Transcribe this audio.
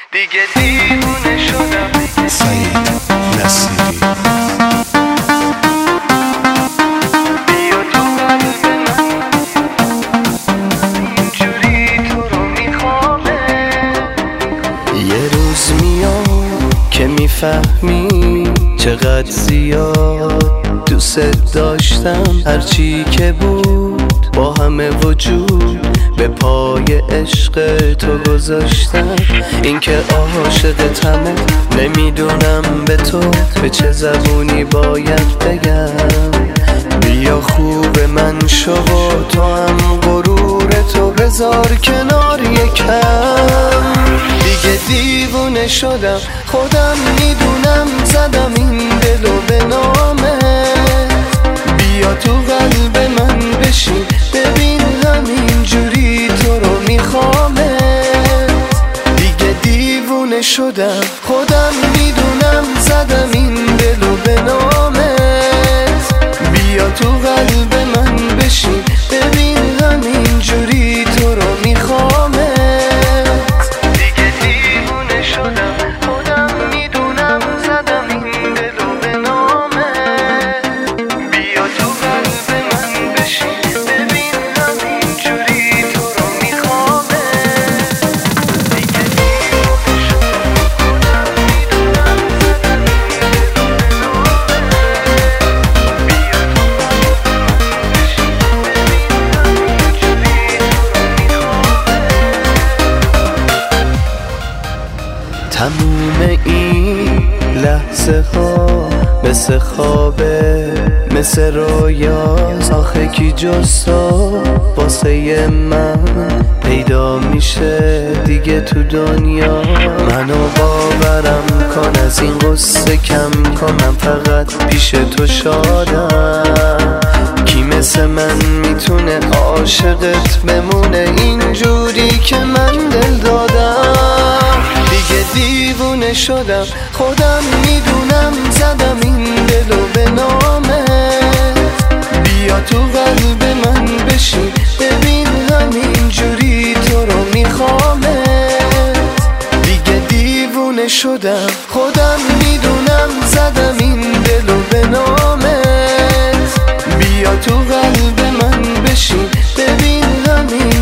دیگه دیوونه شدم. سعید نصیری. بیا تو قلب من، اینجوری تو رو میخوامه. یه روز میاد که میفهمی چقدر زیاد دوست داشتم. هرچی که بود با همه وجود به پای عشق تو گذاشتم. این که عاشقتمه نمیدونم به تو به چه زبونی باید بگم. بیا خوب من شو و تو هم غرور تو بذار کنار یکم. دیگه دیوونه شدم خودم میدونم، زدم این دلو به نامه. بیا تو قلب من بشین ببین همینجوری تو رو میخوامه. دیگه دیوونه شدم خودم میدونم، زدم این دلو به نامه. بیا تو قلب من بشین ببین همینجوری تو رو میخوامه. دیگه دیوونه شدم خودم میدونم، زدم این دلو به نامه. بیا تو قلب من بشین ببین همینجوری تو رو میخوامه. دیگه دیوونه شدم خودم میدونم، زدم این دلو به نامه. بیا تو قلب من بشین ببین همینجوری تو رو میخوامه. تموم این لحظه ها مثل خوابه، مثل رویاست. آخه کی جز تو واسه من پیدا میشه دیگه تو دنیا. منو باورم کن، از این قصه کم کن، من فقط پیش تو شادم. کی مثل من میتونه عاشقت بمونه اینجوری که من دل دادم. دیگه دیوونه شدم خودم میدونم، زدم این دلو به نامه. بیا تو قلب من بشین ببین همینجوری تو رو میخوامه. دیگه دیوونه شدم خودم میدونم، زدم این دلو به نامه. بیا تو قلب من بشین ببین همین